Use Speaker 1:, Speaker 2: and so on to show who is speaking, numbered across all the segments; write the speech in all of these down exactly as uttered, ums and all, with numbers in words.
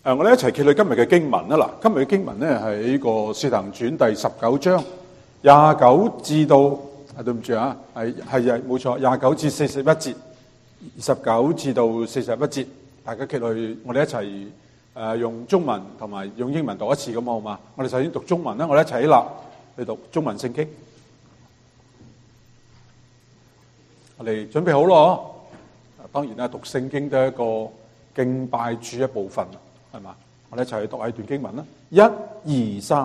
Speaker 1: 誒，我哋一齊揭去今日嘅經文啦！嗱，今日嘅經文咧係呢個《使徒行傳》第十九章廿九至到，啊對唔住啊，係係係冇錯，廿九至四十一節，二十九至到四十一節，大家揭去，我哋一齊誒、呃、用中文同埋用英文讀一次咁好嘛？我哋首先讀中文啦，我哋一齊起立去讀中文聖經。我哋準備好咯，當然啦，讀聖經都係一個敬拜主一部分。係嘛？我哋一齊去讀下段經文啦！一、二、三。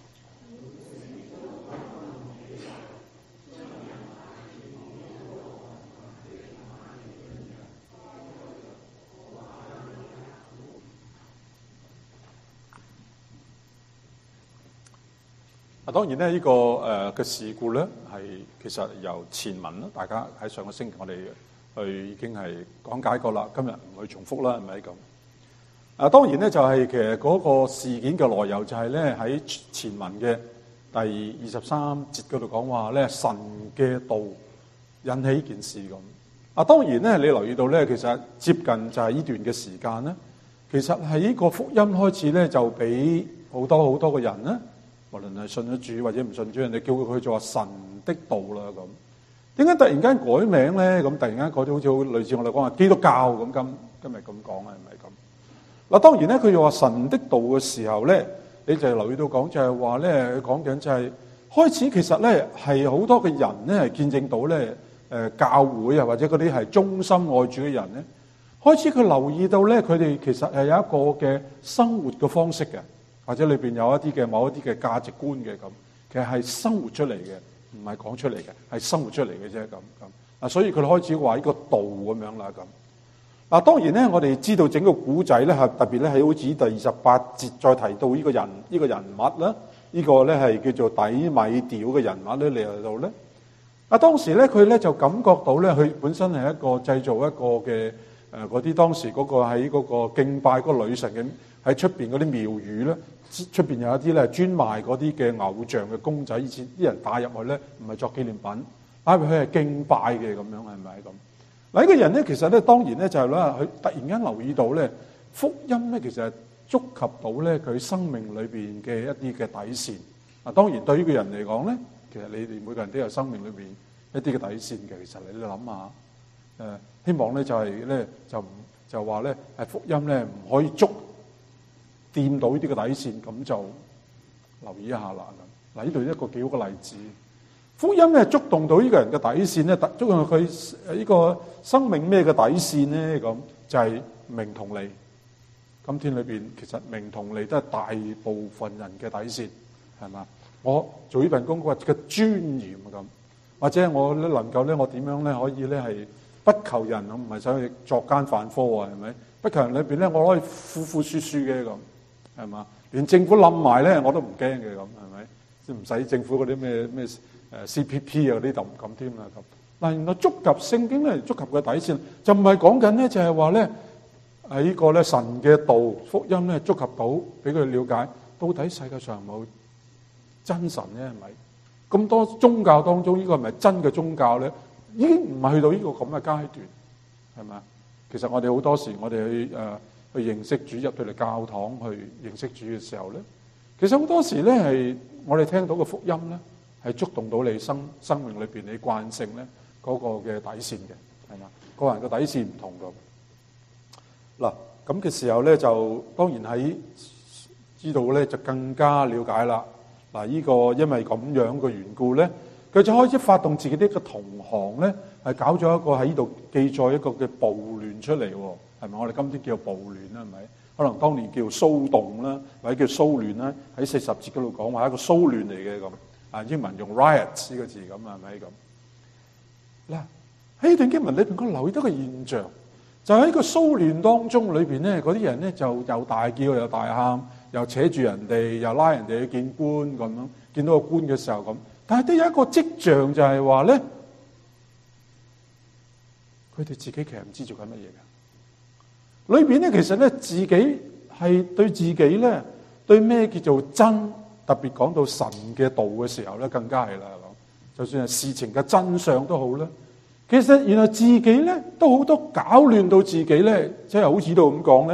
Speaker 1: 啊，當然咧，呢個誒嘅事故咧，係其實由前文啦，大家喺上個星期我哋去已經係講解過啦，今日唔去重複啦，係咪咁？啊，當然咧就係其實嗰個事件嘅來由就係咧喺前文嘅第二十三節嗰度講話咧，神嘅道引起呢件事咁。啊，當然咧你留意到咧，其實接近就係呢段嘅時間咧，其實係呢個福音開始咧就俾好多好多嘅人咧，無論係信咗主或者唔信主，人哋叫佢做神的道啦咁。點解突然間改名咧？咁突然間改咗好似好類似我哋講話基督教咁，今今日咁講係咪咁？嗱，當然咧，佢又話神的道嘅時候咧，你就留意到講就係話咧，佢講緊就係開始其實咧係好多嘅人咧係見證到咧誒教會啊或者嗰啲係忠心愛主嘅人咧，開始佢留意到咧佢哋其實係有一個嘅生活嘅方式嘅，或者裏邊有一啲嘅某一啲嘅價值觀嘅咁，其實係生活出嚟嘅，唔係講出嚟嘅，係生活出嚟嘅啫咁咁。啊，所以佢開始話呢個道咁樣啦咁。嗱，當然咧，我哋知道整個古仔咧，係特別咧，喺好似第二十八節再提到呢個人，呢個人物啦，呢個咧係叫做底米丟嘅人物咧嚟到咧。啊，當時咧佢咧就感覺到咧，佢本身係一個製造一個嘅誒嗰啲當時嗰個喺嗰個敬拜嗰個女神嘅喺出邊嗰啲廟宇咧，出邊有一啲咧專賣嗰啲嘅偶像嘅公仔，以前啲人帶入去咧唔係作紀念品，帶入去係敬拜嘅咁樣，係咪咁？嗱，呢個人咧，其實咧，當然咧，就係咧，佢突然間留意到咧，福音咧，其實係觸及到咧佢生命裏邊嘅一啲嘅底線。嗱，當然對於呢個人嚟講咧，其實你哋每個人都有生命裏邊一啲嘅底線嘅。其實你都諗下，誒，希望咧就係咧就唔就話咧係福音咧唔可以觸掂到呢啲嘅底線，咁就留意一下啦。咁嗱，呢度一個幾好嘅例子。福音咧觸動到呢個人嘅底線咧，觸動佢呢個生命咩嘅底線咧？咁就係名同利。今天裏邊其實名同利都係大部分人嘅底線，係嘛？我做呢份工作嘅尊嚴咁，或者我咧能夠咧，我點樣咧可以咧係不求人，我唔係想去作奸犯科啊，係咪？不求人裏邊咧，我可以富富庶庶嘅咁，係嘛？連政府冧埋咧，我都唔驚嘅咁，係咪？即唔使政府嗰啲咩咩。誒 C P P 啊，呢度唔敢添啦咁。嗱，原來觸及聖經咧，觸及嘅底線就唔係講緊咧，就係話咧喺呢個咧神嘅道福音咧觸及到，俾佢了解到底世界上有冇真神咧？係咪咁多宗教當中呢個係咪真嘅宗教咧？已經唔係去到呢個咁嘅階段，係咪？其實我哋好多時我哋去誒、呃、去認識主，入到嚟教堂去認識主嘅時候咧，其實好多時咧係我哋聽到嘅福音咧。係觸動到你生生命裏邊你慣性咧嗰個嘅底線嘅，係嘛？個人嘅底線唔同咁。嗱，咁嘅時候咧，就當然喺知道咧就更加了解啦。嗱，呢個因為咁樣嘅緣故咧，佢就開始發動自己啲嘅同行咧，係搞咗一個喺呢度記載一個嘅暴亂出嚟，係咪？我哋今天叫暴亂啦，係咪？可能當年叫騷動啦，或者叫騷亂啦。喺四十節嗰度講話一個騷亂嚟嘅咁。啊，英文用 riot 呢個字咁啊，係咪咁？嗱，喺呢段經文裏邊，我留意到個現象，就喺個騷亂當中裏邊咧，嗰啲人咧就又大叫又大喊，又扯住人哋，又拉人哋去見官咁樣，見到個官嘅時候咁。但係都有一個跡象，就係話咧，佢哋自己其實唔知做緊乜嘢嘅。裏邊咧，其實咧自己係對自己咧，對咩叫做真？特別講到神嘅道嘅時候咧，更加係啦。就算係事情嘅真相都好啦，其實原來自己咧都好多搞亂到自己咧，即係好似度咁講咧，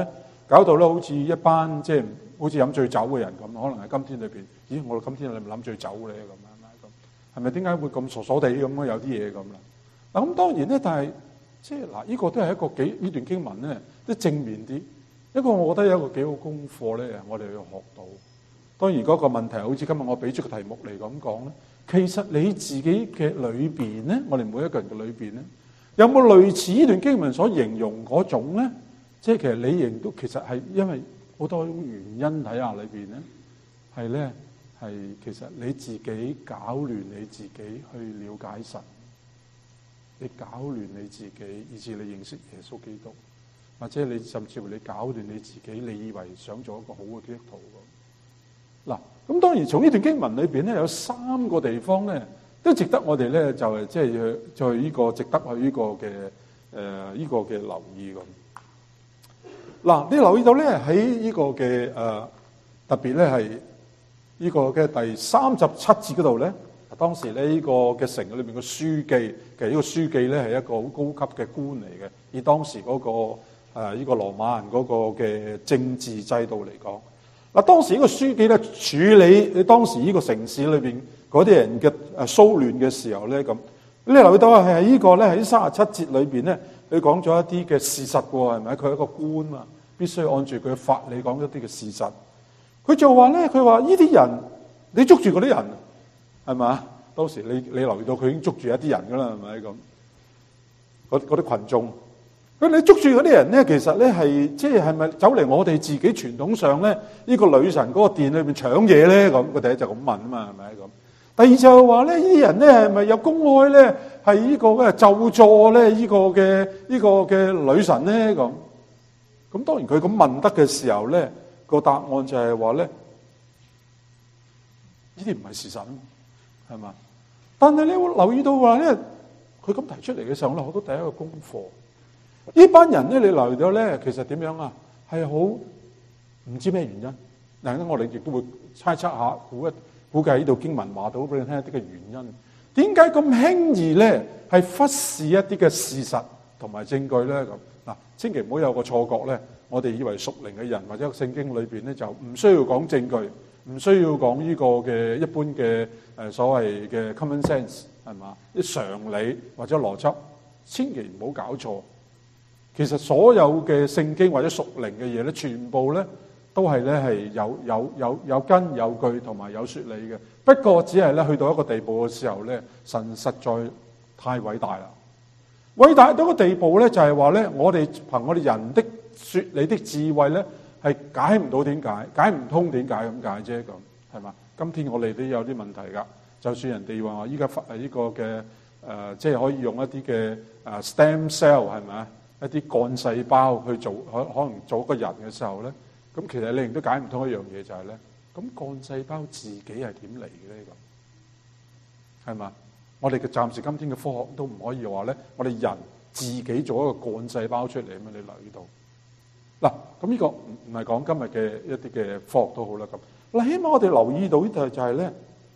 Speaker 1: 搞到咧好似一班即係好似飲醉酒嘅人咁，可能係今天裏邊，咦？我哋今天你咪諗醉酒咧咁啊？咁係咪點解會咁傻傻地咁啊？有啲嘢咁啦。嗱咁當然咧，但係即係嗱，呢個都係一個幾呢段經文咧，都正面啲。一個我覺得有一個幾好功課咧，我哋要學到。當然嗰個問題，好似今日我俾出個題目嚟咁講咧，其實你自己嘅裏邊咧，我哋每一個人嘅裏邊咧，有冇類似呢段經文所形容嗰種咧？即係其實你亦都其實係因為好多原因睇下裏邊咧，係咧係其實你自己搞亂你自己去了解神，你搞亂你自己，以致你認識耶穌基督，或者你甚至乎你搞亂你自己，你以為想做一個好嘅基督徒咁。嗱，咁當然從呢段經文裏邊咧，有三個地方咧，都值得我哋咧就係即係去去呢個值得去呢個嘅誒呢個嘅留意咁。嗱，你留意到咧喺呢個嘅誒、呃、特別咧係呢個嘅第三十七節嗰度咧，當時咧呢個嘅城裏邊嘅書記，其實呢個書記咧係一個好高級嘅官嚟嘅，以當時嗰、那個誒呢、呃這個羅馬人嗰個嘅政治制度嚟講，嗱當時呢個書記咧處理你當時呢個城市裏邊嗰啲人嘅誒騷亂嘅時候咧咁，你留意到係喺呢個咧喺三十七節裏邊咧。佢講咗一啲嘅事實喎，係咪？佢係一個官嘛，必須按住佢嘅法理講一啲嘅事實。佢就話咧，佢話呢啲人，你捉住嗰啲人，係嘛？當時你你留意到佢已經捉住一啲人噶啦，係咪咁？嗰嗰啲群眾，佢你捉住嗰啲人咧，其實咧係即係係咪走嚟我哋自己傳統上咧呢個女神嗰個殿裏邊搶嘢咧？咁佢第一就咁問啊嘛，係咪咁？第二就係話咧，呢啲人咧係咪有公開咧？係呢個嘅咒詛咧？呢個嘅呢個嘅女神咧？咁咁當然佢咁問得嘅時候咧，個答案就係話咧，呢啲唔係事實，係嘛？但係你會留意到話咧，佢咁提出嚟嘅時候咧，好多第一個功課。呢班人咧，你留意到咧，其實點樣啊？係好唔知咩原因。嗱，我哋亦都會猜測下，估一。估計呢度經文話到俾你聽一啲嘅原因，點解咁輕易咧係忽視一啲嘅事實同埋證據咧？咁嗱，千祈唔好有個錯覺咧，我哋以為屬靈嘅人或者聖經裏邊咧就唔需要講證據，唔需要講呢個嘅一般嘅誒所謂嘅 common sense 係嘛？啲常理或者邏輯，千祈唔好搞錯。其實所有嘅聖經或者屬靈嘅嘢咧，全部咧。都係咧係有有有有根有據同埋有説理嘅，不過只係咧去到一個地步嘅時候咧，神實在太偉大啦！偉大到個地步咧，就係話咧，我哋憑我哋人的説理的智慧咧，係解唔到點解，解唔通點解咁解啫咁，係嘛？今天我哋都有啲問題㗎，就算人哋話依家發誒呢個嘅誒、呃，即係可以用一啲嘅誒 stem cell 係咪啊？一啲幹細胞去做可可能做一個人嘅時候咧。咁其實你亦都解唔通一樣嘢，就係咧，咁幹細胞自己係點嚟嘅咧？咁係嘛？我哋嘅暫時今天嘅科學都唔可以話咧，我哋人自己做一個幹細胞出嚟咁樣，你留意到嗱，咁呢個唔唔係講今日嘅一啲嘅科學都好啦。咁嗱，起碼我哋留意到呢就就係咧，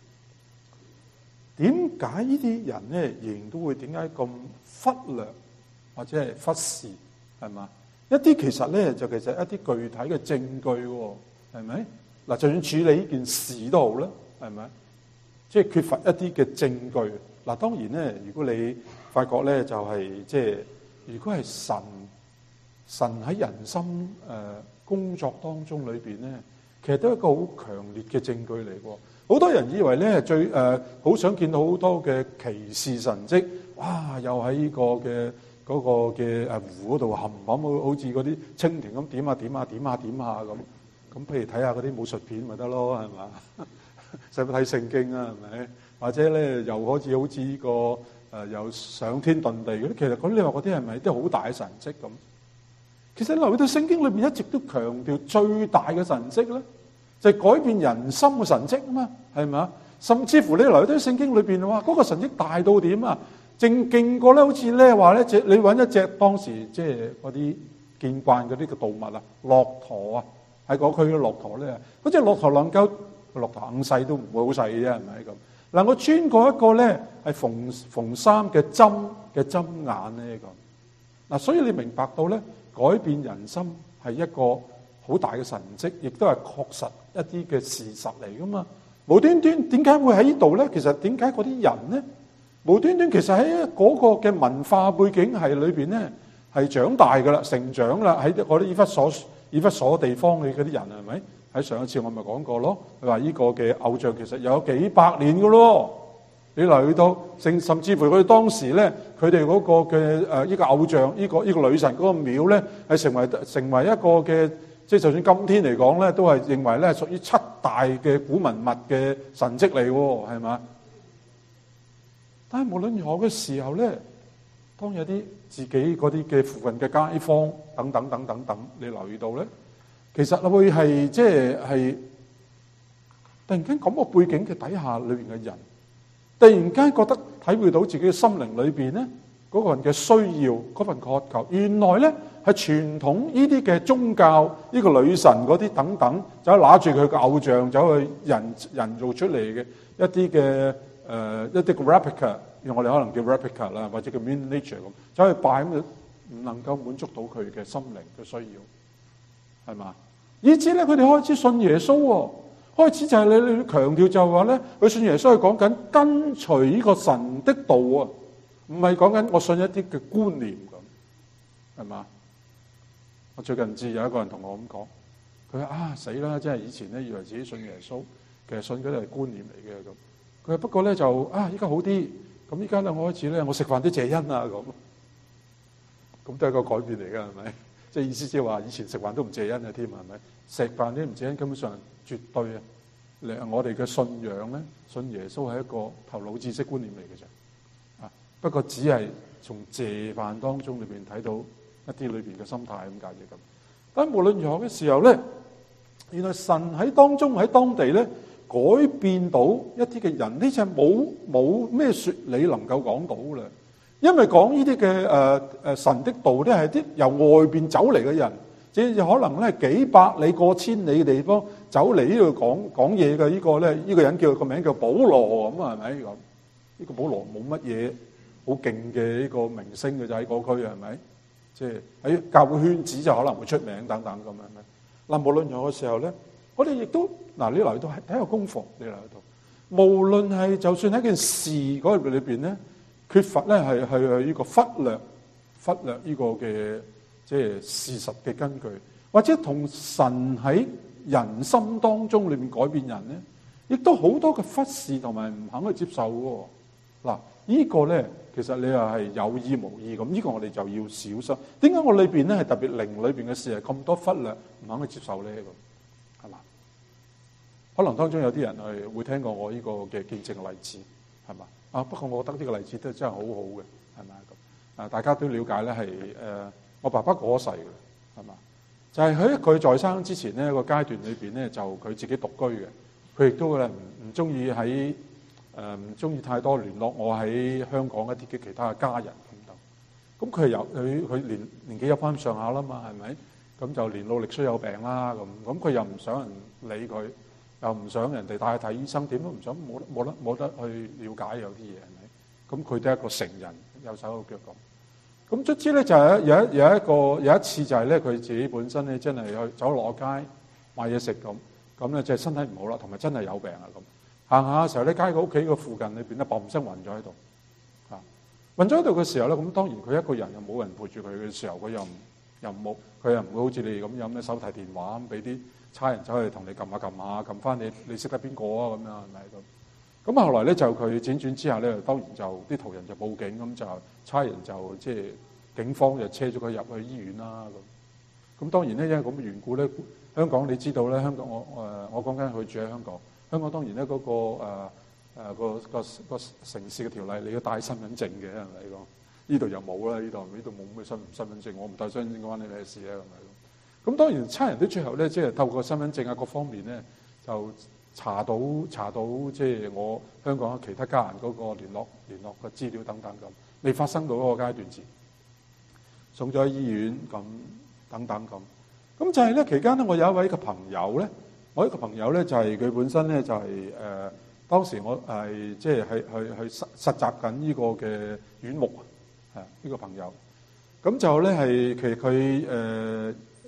Speaker 1: 點解呢啲人咧仍然都會點解咁忽略或者係忽視係嘛？一啲其實咧就其實一啲具體嘅證據喎，係咪？嗱，就算處理呢件事都好啦，係咪？即係缺乏一啲嘅證據。嗱，當然咧，如果你發覺咧就係即係，如果係神神喺人心誒工作當中裏邊咧，其實都係一個好強烈嘅證據嚟喎。好多人以為咧最誒好想見到好多嘅奇事神蹟，哇！又喺呢個嘅。嗰個嘅誒湖嗰度冚冚好似嗰啲蜻蜓咁點下點下點下點下咁，咁譬如睇下嗰啲武術片咪得咯，係嘛？使唔使睇聖經啊？係咪？或者咧又好似好似呢個誒又上天遁地嗰啲，其實嗰啲你話嗰啲係咪都好大嘅神蹟咁？其實留意到聖經裏邊一直都強調最大嘅神蹟咧，就係改變人心嘅神蹟啊嘛，係咪啊？甚至乎你留意到聖經裏邊話嗰個神蹟大到點啊？正勁過咧，好似咧話咧，隻你揾一隻當時即係嗰啲見慣嗰啲嘅動物啊，駱駝啊，喺嗰區嘅駱駝咧，嗰隻駱駝能夠駱駝硬細都唔會好細嘅啫，係咪咁？能夠穿過一個咧係縫縫衫嘅針嘅針眼咧咁嗱，所以你明白到咧改變人心係一個好大嘅神蹟，亦都係確實一啲嘅事實嚟噶嘛。無端端點解會喺呢度咧？其實點解嗰啲人咧，無端端其實喺嗰個嘅文化背景係裏邊咧，係長大噶啦，成長啦，喺嗰啲以弗所以弗所地方嘅嗰啲人係咪？喺上一次我咪講過咯，佢話呢個嘅偶像其實有幾百年噶咯。你嚟到甚甚至乎佢哋當時咧，佢哋嗰個嘅誒呢個偶像，呢、這個呢、這個女神嗰個廟咧，係成為成為一個嘅，即係就算今天嚟講咧，都係認為咧屬於七大嘅古文物嘅神蹟嚟喎，係嘛？但係無論如何嘅時候咧，當有啲自己嗰啲嘅附近嘅街坊等等等等等，你留意到咧，其實會係即係係突然間咁個背景嘅底下裏邊嘅人。突然間覺得體會到自己嘅心靈裏邊咧，嗰個人嘅需要，嗰份渴求，原來咧係傳統呢啲嘅宗教，呢個女神嗰啲等等，就攞住佢嘅偶像，走去人人造出嚟嘅一啲嘅誒一啲嘅 replica， 我哋可能叫 replica 啦，或者叫 miniature 咁，走去拜咁，唔能夠滿足到佢嘅心靈嘅需要，係嘛？以至咧佢哋開始信耶穌喎。開始就係你你強調就係話咧，佢信耶穌係講緊跟隨呢個神的道啊，唔係講緊我信一啲嘅觀念咁，係嘛？我最近知有一個人同我咁講，佢話啊死啦，真係以前咧以為自己信耶穌，其實信嗰啲係觀念嚟嘅咁。佢話不過咧就啊依家好啲，咁依家咧我開始咧我食飯都謝恩啊咁，咁都係一個改變嚟㗎係咪？即係意思即係話以前食飯都唔謝恩啊添係咪？食飯都唔謝恩，根本上。絕對啊！我哋嘅信仰咧，信耶穌係一個頭腦知識觀念嚟嘅啫。啊，不過只係從謝飯當中裏邊睇到一啲裏邊嘅心態咁解嘅咁。但無論如何嘅時候咧，原來神喺當中喺當地咧改變到一啲嘅人，呢就冇冇咩説理能夠講到啦。因為講呢啲嘅誒誒神的道咧，係啲由外邊走嚟嘅人。即係可能咧幾百里過千里嘅地方走嚟呢度講講嘢嘅呢個咧，呢個人叫個名叫保羅咁啊，係咪咁？呢個保羅冇乜嘢好勁嘅呢個明星嘅就喺嗰區係咪？即係喺教會圈子就可能會出名等等咁樣咧。嗱，無論如何嘅時候咧，我哋亦都嗱，你嚟到係睇個功課，你嚟到無論係就算喺件事嗰入裏邊咧，缺乏咧係係係呢個忽略忽略呢個嘅。即係事實嘅根據，或者同神喺人心當中裏面改變人咧，亦都好多嘅忽視同埋唔肯去接受喎。嗱，呢個咧其實你又係有意無意咁，呢個我哋就要小心。點解我裏邊咧係特別靈裏邊嘅事係咁多忽略，唔肯去接受咧？咁係嘛？可能當中有啲人係會聽過我呢個嘅見證嘅例子，係嘛？啊，不過我覺得呢個例子都真係好好嘅，係咪咁？啊，大家都了解咧係誒。我爸爸過咗世嘅，係嘛？就係喺佢在生之前呢個階段裏邊咧，就佢自己獨居嘅。佢亦都咧唔唔中意喺誒唔中意太多聯絡我喺香港一啲嘅其他嘅家人咁等。咁佢由佢佢年年紀有翻上下啦嘛，係咪？咁就年老力衰有病啦咁。咁佢又唔想人理佢，又唔想人哋帶佢睇醫生，點都唔想，冇得冇得冇得去了解有啲嘢係咪？咁佢都係一個成人，有手有腳咁。咁卒之咧就係有一有一個有一次就係咧佢自己本身咧真係去走落街買嘢食咁，咁咧就係身體唔好啦，同埋真係有病啊咁。行下嘅時候咧，街個屋企個附近裏邊咧，嘣聲暈咗喺度，嚇暈咗喺度嘅時候咧，咁當然佢一個人又冇人陪住佢嘅時候，佢又唔又冇佢又唔會好似你哋咁樣咧手提電話咁俾啲差人走去同你撳下撳下撳翻你，你識得邊個啊咁樣係咪咁？咁後來咧就佢輾轉之下咧，當然就啲途人就報警，咁就差人就即係警方就車咗佢入去醫院啦咁。咁當然咧，因為咁嘅緣故咧，香港你知道咧，香港我誒我講緊佢住喺香港，香港當然咧嗰個誒誒個個個城市嘅條例，你要帶身份證嘅係咪講？呢度又冇啦，呢度呢度冇咩身身份證，我唔帶身份證關你咩事啊係咪？咁當然差人都最後咧，即係透過身份證啊各方面咧就。查到查到即係我香港其他家人嗰個聯絡聯絡嘅資料等等咁，未發生到嗰個階段時，送咗去醫院咁等等咁。咁就係咧期間咧，我有一位嘅朋友咧，我一個朋友咧就係佢本身咧就係誒當時我係即係去去去實實習緊呢個嘅院牧啊，呢個朋友。咁就咧係其實佢誒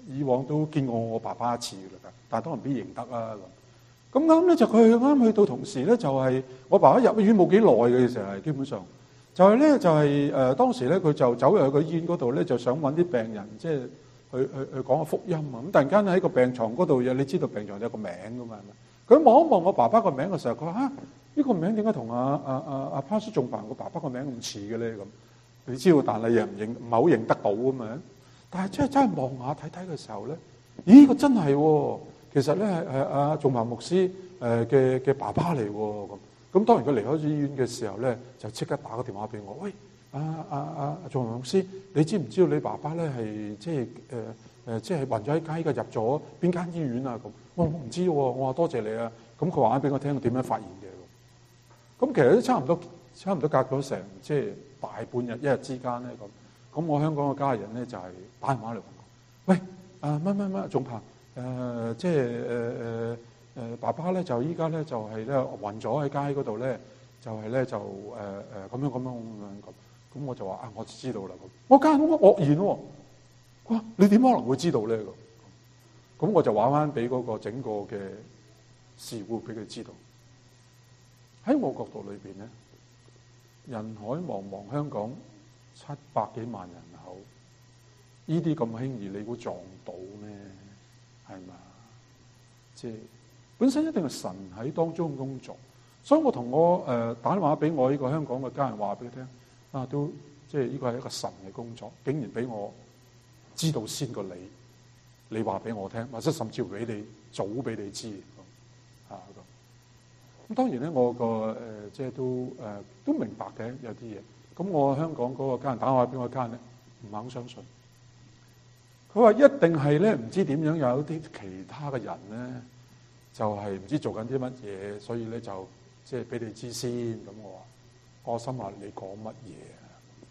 Speaker 1: 以往都見過我爸爸一次㗎啦，但係當然必認得啦咁。咁啱咧就佢啱去到同時咧，就係我爸爸入醫院冇幾耐嘅時候，係基本上就係咧就係誒當時咧佢就走入去個醫院嗰度咧，就想揾啲病人即係去去去講個福音啊。咁突然間喺個病床嗰度，有你知道病床有個名㗎嘛？佢望一望我爸爸個名嘅時候，佢話啊，呢個名點解同阿阿阿阿 Pastor 仲凡個爸爸個名咁似嘅咧？咁你知道，但係又唔認唔係好認得到啊嘛。但係真係真係望下睇睇嘅時候咧，咦，個真係喎！其實咧係阿仲凡牧師誒嘅嘅爸爸嚟喎。咁咁當然佢離開咗醫院嘅時候咧，就即刻打個電話俾我，喂，阿阿阿仲凡牧師，你知唔知道你爸爸咧係即係誒誒即係暈咗喺街嘅，入咗邊間醫院啊？咁我我唔知喎，我話多謝你啊。咁佢話俾我聽點樣發現嘅。咁其實都差唔多差唔多隔咗成即係大半日一日之間咧咁。咁我香港嘅家人咧就係打電話嚟問我，喂，啊乜乜乜仲鵬誒，即係誒誒誒爸爸咧就依家咧就係咧暈咗喺街嗰度咧，就係咧就誒誒咁樣咁樣咁樣咁。咁我就話啊，我知道啦咁。我家人好愕然喎，哇！你點可能會知道咧咁？咁我就話翻俾嗰個整個嘅事故俾佢知道。喺我角度裏邊咧，人海茫茫香港。七百幾萬人口，呢啲咁輕易你估撞到咩？係嘛？即係本身一定係神喺當中工作，所以我同我誒、呃、打電話俾我呢個香港嘅家人話俾佢聽，啊都即係呢個係一個神嘅工作，竟然俾我知道先過你，你話俾我聽，或者甚至乎俾你早俾你知啊咁。咁當然咧，我個誒、呃、即係都誒、呃、都明白嘅有啲嘢。咁我香港嗰個家人打電話俾我家人咧，唔肯相信。佢話一定係咧，唔知點樣有啲其他嘅人咧，就係、是、唔知做緊啲乜嘢，所以咧就即係俾你知先。咁我話，我心話你講乜嘢啊？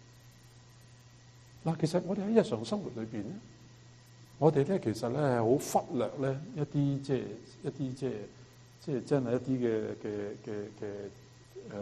Speaker 1: 嗱，其實我哋喺日常生活裏邊咧，我哋咧其實咧係好忽略咧一啲即係一啲即係即係真係一啲嘅嘅嘅嘅誒。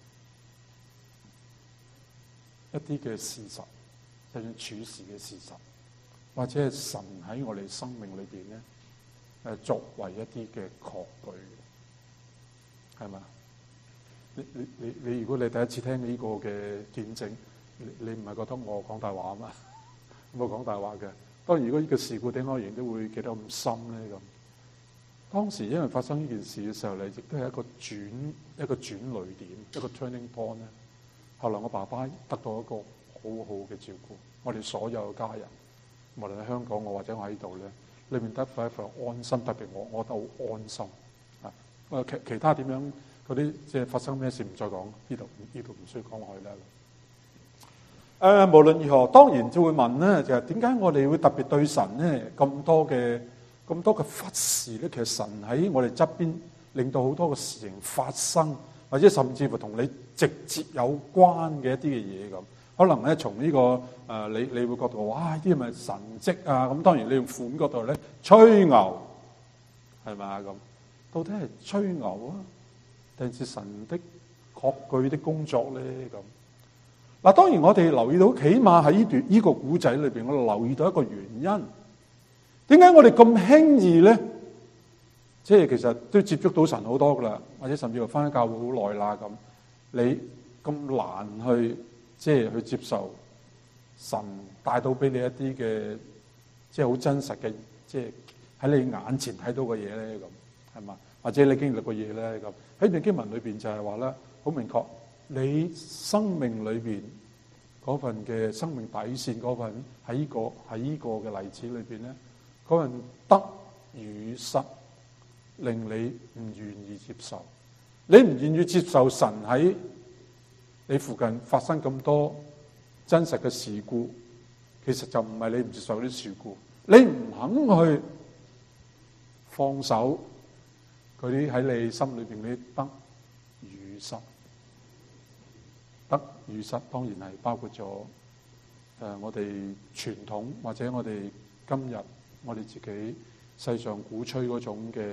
Speaker 1: 一啲嘅事實，就算處事嘅事實，或者係神喺我哋生命裏邊咧，誒作為一啲嘅確據，係嘛？你你你你，如果你第一次聽呢個嘅見證，你你唔係覺得我講大話啊嘛？冇講大話嘅。當然，如果呢個事故點解仍都會記得咁深咧咁？當時因為發生呢件事嘅時候咧，亦都係一個轉一個轉捩點，一個 turning point 咧。後來我爸爸得到一個好好嘅照顧，我哋所有嘅家人，無論喺香港我或者我喺度咧，裏面得翻一份安心，特別我我都好安心啊！誒其其他點樣嗰啲即係發生咩事唔再講，呢度呢度唔需要講落去啦。誒、呃、無論如何，當然就會問咧，就係點解我哋會特別對神咧咁多嘅咁多嘅忽視咧？其實神喺我哋側邊，令到好多嘅事情發生。或者甚至乎同你直接有關嘅一啲嘅嘢咁，可能咧從呢、這個誒、呃、你你會覺得哇，呢啲係咪神蹟啊？咁當然你用負面角度咧吹牛係咪啊咁？到底係吹牛啊，定是神的確據的工作咧咁？嗱，當然我哋留意到，起碼喺呢段呢個古仔裏邊，我哋留意到一個原因，點解我哋咁輕易咧？即係其實都接觸到神好多噶啦，或者甚至乎翻教會好耐啦咁，你咁難去即係去接受神帶到俾你一啲嘅即係好真實嘅，即係喺你眼前睇到嘅嘢咧咁，係嘛？或者你經歷過嘢咧咁，喺段經文裏邊就係話咧，好明確，你生命裏邊嗰份嘅生命底線嗰份喺呢個喺呢個嘅例子裏邊咧，嗰份得與失。令你唔願意接受，你唔願意接受神喺你附近發生咁多真實嘅事故，其實就唔係你唔接受啲事故，你唔肯去放手嗰啲喺你心裏邊啲得與失，得與失當然係包括咗誒我哋傳統或者我哋今日我哋自己世上鼓吹嗰種嘅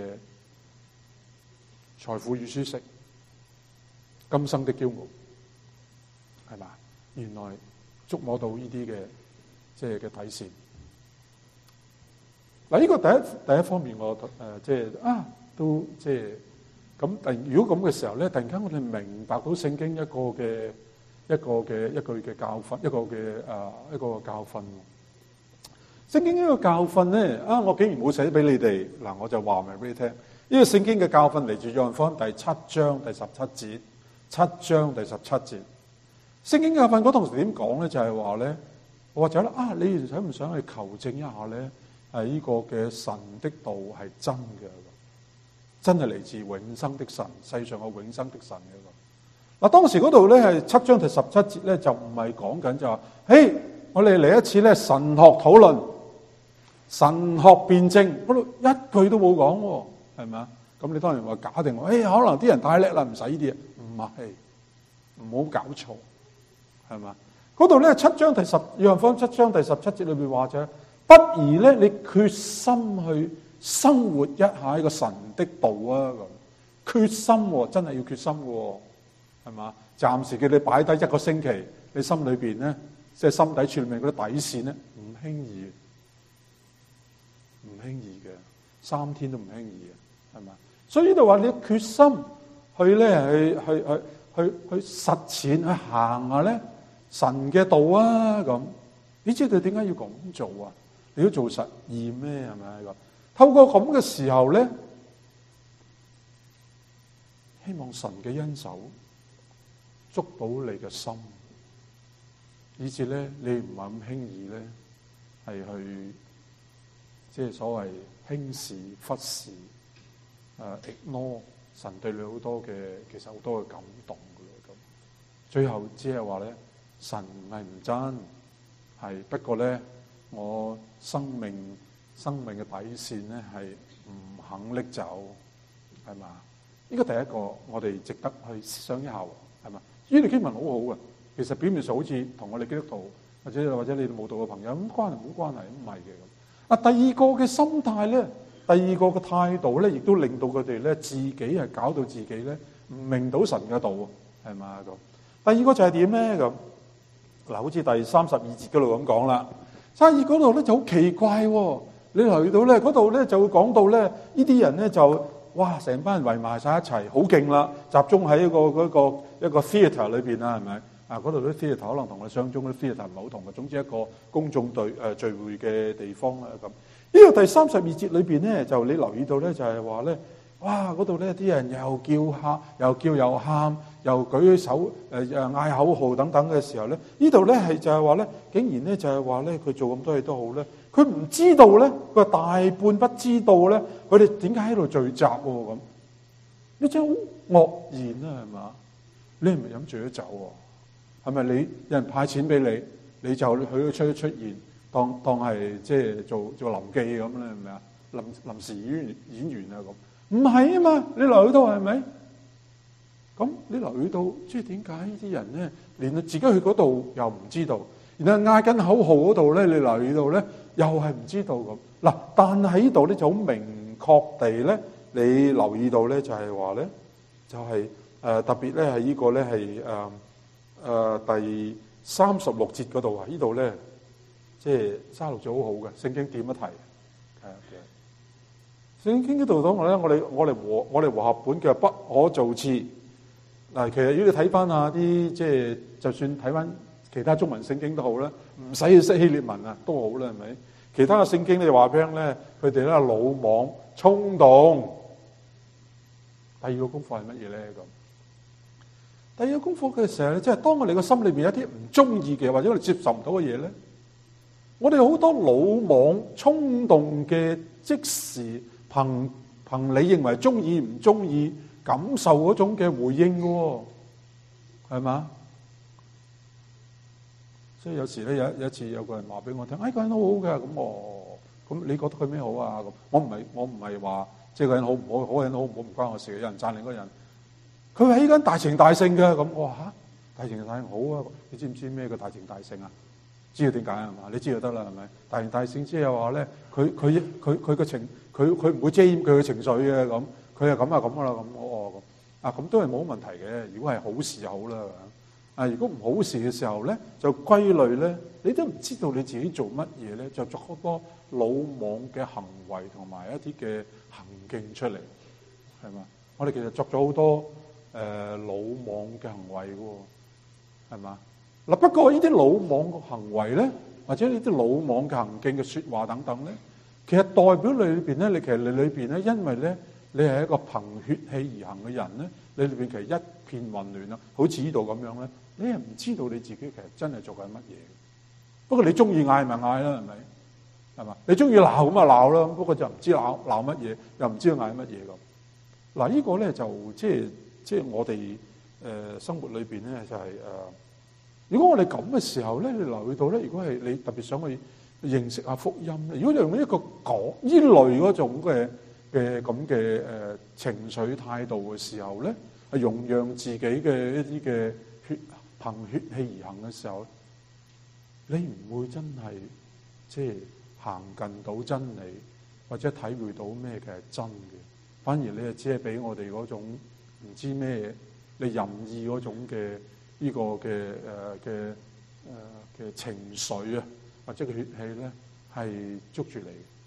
Speaker 1: 財富與舒適、今生的驕傲，係嘛？原來觸摸到呢啲嘅即係嘅底線。 嗱，呢個第一第一方面我誒即係啊，都即係咁。但如果咁嘅時候咧，突然間我哋明白到聖經一個嘅一個嘅一句嘅教訓，一個嘅誒、呃、一個教訓。聖經呢個教訓咧啊，我竟然冇寫俾你哋嗱，我就話明俾你聽。呢、這個聖經嘅教訓嚟自約翰福音第七章第十七節，七章第十七節。聖經教訓嗰同時點講咧？就係話咧，或者咧啊，你想唔想去求證一下咧？係呢個嘅神的道係真嘅，真係嚟自永生的神，世上有永生的神嘅。嗱，當時嗰度咧係七章第十七節咧，就唔係講緊就話，嘿，我哋嚟一次咧神學討論、神學辯證，嗰度一句都冇講，係咪啊？咁你當然話假定，誒，可能啲人太叻啦，唔使呢啲嘢，唔係，唔好搞錯，係嘛？嗰度咧七章第十，約翰福音七章第十七節裏邊話咗。不如咧，你決心去生活一下呢個神的道啊！咁決心、哦，真係要決心嘅，係嘛？暫時叫你擺低一個星期，你心裏邊咧，即係心底處裏面嗰啲底線咧，唔輕易，唔輕易嘅，三天都唔輕易嘅，係嘛？所以呢度話你決心去咧，去去去去去實踐去行下咧神嘅道啊！咁你知道點解要咁做啊？你都做實驗咩？係咪？透過咁嘅時候咧，希望神嘅恩手捉到你嘅心，以至咧你唔係咁輕易咧，係去即係所謂輕視、忽視、誒 ignore 神對你好多嘅，其實好多嘅感動嘅咁。最後只係話咧，神唔係唔真，係不過咧。我生命生命嘅底線咧係唔肯拎走，係嘛？呢個第一個我哋值得去思想一下，係嘛？呢段經文好好嘅，其實表面上好似同我哋基督徒或者或者你哋慕道嘅朋友咁關係冇關係，唔係嘅咁。啊，第二個嘅心態咧，第二個嘅態度咧，亦都令到佢哋咧自己係搞到自己咧唔明到神嘅道，係嘛咁？第二個就係點咧咁？嗱，好似第三十二節嗰度咁講啦。生意嗰度咧就好奇怪喎、哦，你嚟到咧嗰度咧就會講到咧呢啲人咧就哇成班人圍埋晒一齊，好勁啦，集中喺一個嗰個一個 theatre 裏邊啦，係咪啊？嗰度啲 theatre 可能同我哋想中嗰啲 theatre 唔係好同嘅，總之一個公眾對誒聚會嘅地方啦咁。呢個第三十二節裏邊咧就你留意到咧就係話咧，哇嗰度咧啲人又叫喊，又叫又喊。又舉手誒誒嗌口號等等嘅時候咧，呢度咧係就係話咧，竟然咧就係話咧，佢做咁多嘢都好咧，佢唔知道咧，佢大半不知道咧，佢哋點解喺度聚集喎咁？你真係好愕然啊，係嘛？你係咪飲醉咗酒喎？係咪你有人派錢俾你，你就去咗出出現，當當係即係做做臨記咁咧？係咪啊？臨臨時演員演員啊咁？唔係啊嘛，你留意到係咪？咁你留意到，即係點解呢啲人咧，連自己去嗰度又唔知道，然後嗌緊口號嗰度咧，你留意到咧，又係唔知道咁。嗱，但係喺呢度咧就好明確地咧，你留意到咧就係話咧，就係、是、誒、呃、特別咧係呢個咧係誒誒第三十六節嗰度啊，呢度咧即係三十六節好好嘅，聖經點一提係啊，聖經呢度講咧，我哋我哋和我哋和合本叫不可造次。嗱，其實如果你睇翻下啲即係，就算睇翻其他中文聖經都好啦，唔使去識希臘文啊，都好啦，係咪？其他嘅聖經你話俾人咧，佢哋咧魯莽、衝動。第二個功課係乜嘢咧？咁第二個功課嘅時候咧，即係當我哋個心裏邊有啲唔中意嘅，或者我哋接受唔到嘅嘢咧，我哋好多魯莽、衝動嘅即時憑憑你認為中意唔中意。感受嗰種嘅回應嘅，係嘛？所以有時咧有有一次有個人話俾我聽，哎，個人好好嘅，咁我咁你覺得佢咩好啊？咁我唔係我唔係話即係個人好唔好，好人好唔好唔關我事嘅。有人讚另一個人，佢係呢間大情大性嘅，咁我話吓大情大性好啊！你知唔知咩叫大情大性啊？知道點解係嘛？你知就得啦，係咪？大情大性即係話咧，佢佢佢佢嘅情，佢佢唔會遮掩佢嘅情緒嘅咁。佢係咁啊咁噶啦，咁我咁啊咁都係冇問題嘅。如果係好事就好啦，啊如果唔好事嘅時候咧，就歸類咧你都唔知道你自己做乜嘢咧，就作好多魯莽嘅行為同埋一啲嘅行徑出嚟，係嘛？我哋其實作咗好多誒、呃、魯莽嘅行為嘅，係嘛？嗱，不過呢啲魯莽嘅行為咧，或者呢啲魯莽嘅行徑嘅説話等等咧，其實代表你裏邊咧，你其實你裏邊咧，因為咧，你係一個憑血氣而行嘅人咧，你裏邊其實一片混亂啦，好似呢度咁樣咧，你係唔知道你自己其實真係做緊乜嘢。不過你中意嗌咪嗌啦，係咪？係嘛？你中意鬧咁啊鬧啦，不過就唔知鬧鬧乜嘢，又唔知佢嗌乜嘢咁。嗱，呢個咧就即係即係我哋誒、呃、生活裏邊咧就係、是、誒、呃，如果我哋咁嘅時候咧，你留意到咧，如果係你特別想去認識下福音咧，如果你用一個講呢類嗰種嘅嘅咁嘅誒情緒態度嘅時候咧，係容讓自己嘅一啲嘅血憑血氣而行嘅時候，你唔會真係即係行近到真理，或者體會到咩嘅係真嘅，反而你係只係俾我哋嗰種唔知咩，你任意嗰種嘅呢個嘅誒嘅誒嘅情緒啊，或者個血氣咧係捉住你，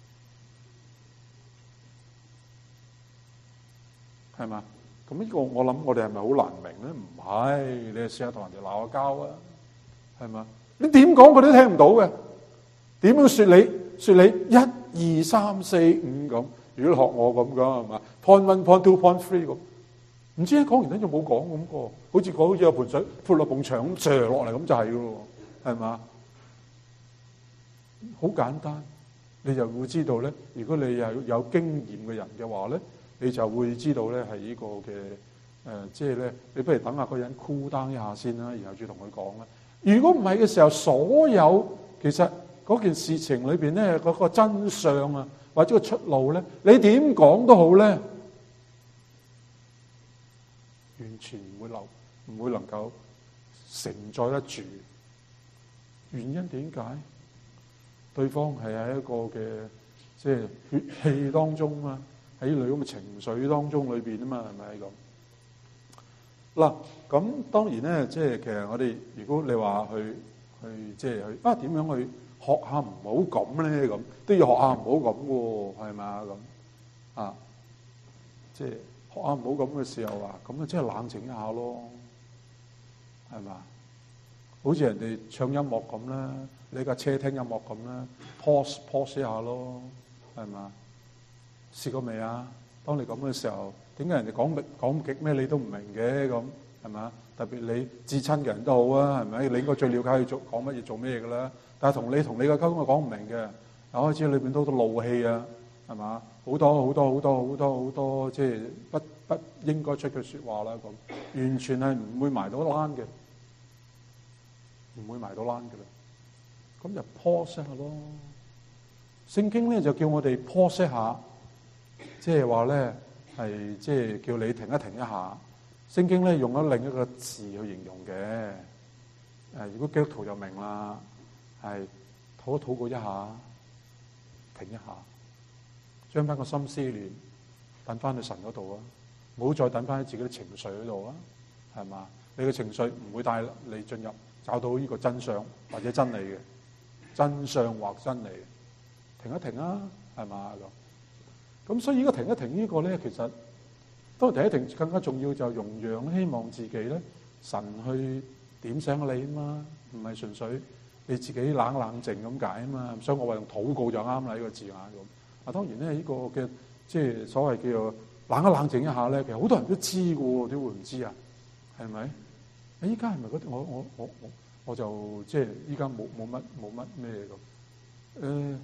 Speaker 1: 係嘛？咁呢個我諗我哋係咪好難明咧？唔係，你試下同人哋鬧下交啊，係嘛？你點講佢都聽唔到嘅，點樣說你說你一二三四五咁？如果學我咁講係嘛 ？point one point two point three 咁，唔知講完咧就冇講咁個，好似講好似有盆水潑落埲牆咁射落嚟咁就係噶咯，係嘛？好簡單，你就會知道咧。如果你有有經驗嘅人嘅話咧，你就會知道咧係呢個嘅誒，即係咧，你不如等下個人 cool down 一下先啦，然後再同佢講啦。如果唔係嘅時候，所有其實嗰件事情裏邊咧，嗰個真相啊，或者個出路咧，你點講都好咧，完全唔會留，唔會能夠承載得住。原因點解？對方係喺一個嘅即係血氣當中啊，喺呢類咁嘅情緒當中裏邊啊嘛，係咪咁？嗱，咁當然咧，即係其實我哋如果你話去去即係去啊點樣去學下唔好咁咧，咁都要學下唔好咁喎，係咪啊咁啊？即係學下唔好咁嘅時候啊，咁啊即係冷靜一下咯，係嘛？好似人哋唱音樂咁啦，你架車聽音樂咁啦 ，pause pause 一下咯，係嘛？試過未啊？當你咁嘅時候。點解人哋講講極咩你都唔明嘅咁，係嘛？特別你至親嘅人都好啊，係咪？你應該最了解佢做講乜嘢做咩嘅啦。但係同你同你嘅溝通係講唔明嘅，又開始裏邊都好多怒氣啊，係嘛？好多好多好多好多好多即係不不應該出嘅説話啦，咁完全係唔會埋到欄嘅，唔會埋到欄嘅啦。咁就 pause 下咯。聖經咧就叫我哋 pause 下，即係話咧。係即係叫你停一停一下，聖經咧用咗另一個字去形容嘅。誒，如果基督徒就明啦，係禱一禱告一下，停一下，將翻個心思念等翻去神嗰度啊，唔好再等翻喺自己嘅情緒嗰度啊，係嘛？你嘅情緒唔會帶你進入找到呢個真相或者真理嘅真相或真理，停一停啊，係嘛咁。咁所以呢個停一停呢個咧，其實當然停一停更加重要就係容讓，希望自己咧神去點醒你啊嘛，唔係純粹你自己冷冷靜咁解啊嘛。所以我話用禱告就啱啦，呢個字眼咁。啊，當然咧呢個嘅即係所謂叫做冷一冷靜一下咧，其實好多人都知嘅喎，點會唔知啊？係咪？你依家係咪嗰啲？我我我我我就即係依家冇冇乜冇乜咩咁誒。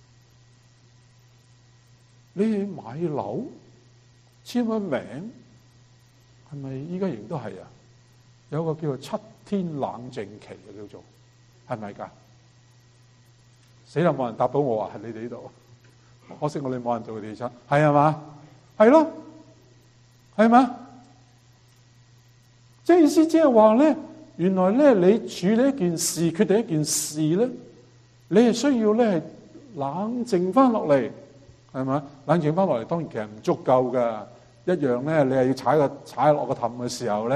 Speaker 1: 你去買樓簽咗名，係咪依家仍都係啊？有個叫做七天冷靜期嘅叫做，係咪㗎？死啦！冇人答到我啊！係你哋呢度，可惜我哋冇人做地產，係啊嘛？係咯，係嘛？即係意思即係話咧，原來咧你處理一件事、決定一件事咧，你係需要咧係冷靜翻落嚟。係嘛？冷靜翻落嚟，當然其實唔足夠噶。一樣咧，你係要踩個踩落個氹嘅時候咧，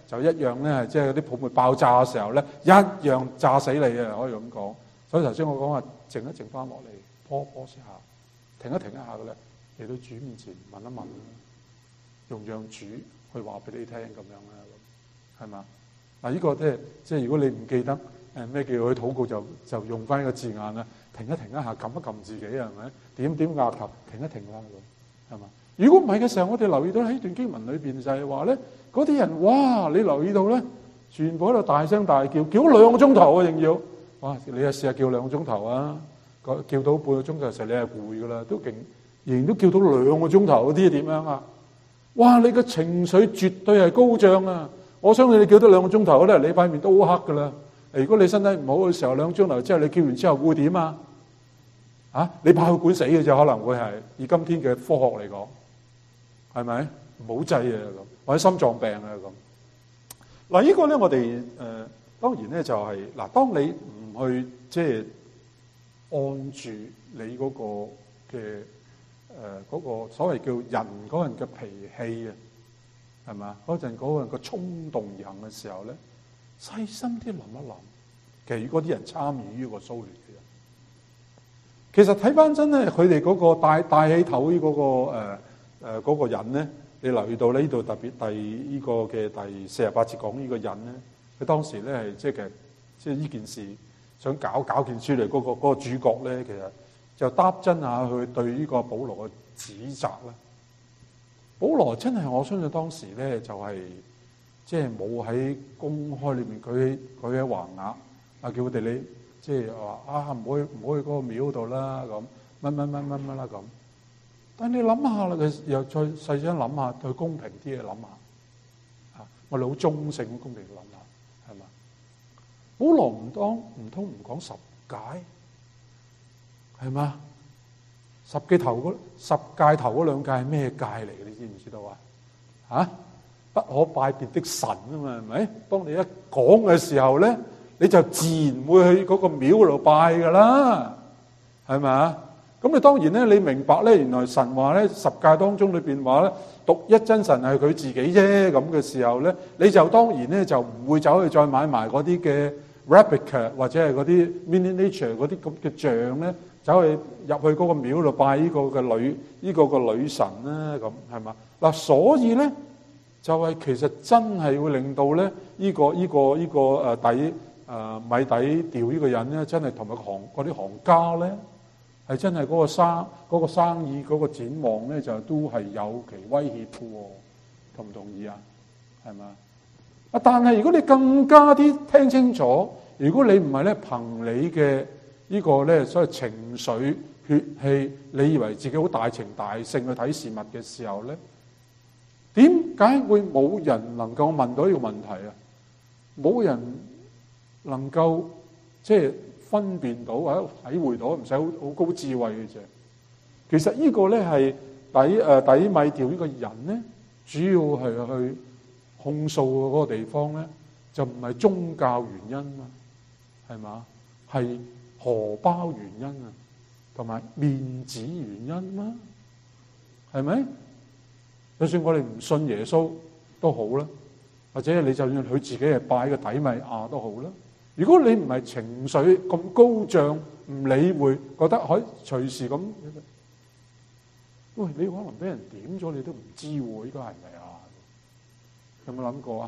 Speaker 1: 就一樣咧，即係啲泡沫爆炸嘅時候咧，一樣炸死你啊！可以咁講。所以頭先我講話靜一靜翻落嚟，波波下，停一停一下嘅咧，嚟到主面前問一問啦，用讓主去話俾你聽咁樣啦，係嘛？嗱，呢個即係即係如果你唔記得誒咩叫去禱告，就就用翻呢個字眼啦，停一停一下，撳一撳自己係咪？點點額頭，停一停啦，咁係嘛？如果唔係嘅時候，我哋留意到喺段經文裏邊就係話咧，嗰啲人哇，你留意到咧，全部喺度大聲大叫，叫兩個鐘頭啊，仲要哇！你啊試下叫兩個鐘頭啊，叫到半個鐘頭嘅時候，你係攰噶啦，都勁，仍然都叫到兩個鐘頭嗰啲點樣啊？哇！你嘅情緒絕對係高漲啊！我相信你叫到兩個鐘頭咧，你塊面都好黑噶啦。如果你身體唔好嘅時候，兩個鐘頭之後你叫完之後會點啊？啊！你怕佢管死嘅啫，可能會係以今天嘅科學嚟講。係咪唔好制啊咁，或者心臟病啊咁？嗱，呢個咧我哋誒、呃、當然咧就係、是、嗱，當你唔去即係按住你嗰個嘅誒嗰個所謂叫人嗰人嘅脾氣啊，係嘛？嗰陣嗰個人個衝動而行嘅時候咧，細心啲諗一諗，其實如果啲人參與呢個騷亂嘅人，其實睇翻真咧，佢哋嗰個帶帶起頭呢、那、嗰個誒。呃誒嗰、呃那個人咧，你留意到呢度特別第呢個嘅第四十八節講呢個人咧，佢當時咧係即係其實即係呢件事想搞搞件書嚟嗰個嗰、那個主角咧，其實就答真下去對呢個保羅嘅指責啦。保羅真係我相信當時咧就係即係冇喺公開裏面舉起舉起橫額啊，叫佢哋你即係話啊唔好去唔好去嗰個廟度啦咁乜乜乜乜乜啦咁。但你諗下啦，佢又再細聲諗下，再公平啲嘅諗下，啊，我哋好中性咁公平諗下，係嘛？保羅唔當唔通唔講十戒，係嘛？十戒頭嗰十戒頭嗰兩戒係咩戒嚟嘅？你知唔知道啊？嚇，不可拜別的神啊嘛，係咪？當你一講嘅時候咧，你就自然會去嗰個廟嗰度拜噶啦，係咪？咁你當然咧，你明白咧，原來神話咧十誡當中裏邊話咧，獨一真神係佢自己啫。咁嘅時候咧，你就當然咧就唔會走去再買埋嗰啲嘅 replica 或者係嗰啲 miniature 嗰啲咁嘅像咧，走去入去嗰個廟度拜呢個嘅女呢、呢個嘅女神啦。咁係嘛？嗱，所以咧就係、是、其實真係會令到咧呢、呢個呢、呢個呢、呢個誒底誒、呃、米底調呢個人咧，真係同埋行嗰啲行家咧。係真係嗰個生嗰個生意嗰個展望咧，就都係有其威脅嘅喎，同唔同意啊？係嘛？啊！但係如果你更加啲聽清楚，如果你唔係咧憑你嘅呢個咧所謂情緒血氣，你以為自己好大情大性去睇事物嘅時候咧，點解會冇人能夠問到呢個問題啊？冇人能夠即係。分辨到或者體會到，唔使好好高智慧嘅啫。其實呢個咧係底誒底米調呢個人咧，主要係去控訴嘅嗰個地方咧，就唔係宗教原因啊，係嘛？係荷包原因啊，同埋面子原因啦，係咪？就算我哋唔信耶穌都好啦，或者你就算佢自己係拜個底米亞都好啦。如果你唔係情緒咁高漲，唔理會，覺得可以隨時咁，喂，你可能俾人點咗，你都唔知喎，依家係咪啊？有冇諗過啊？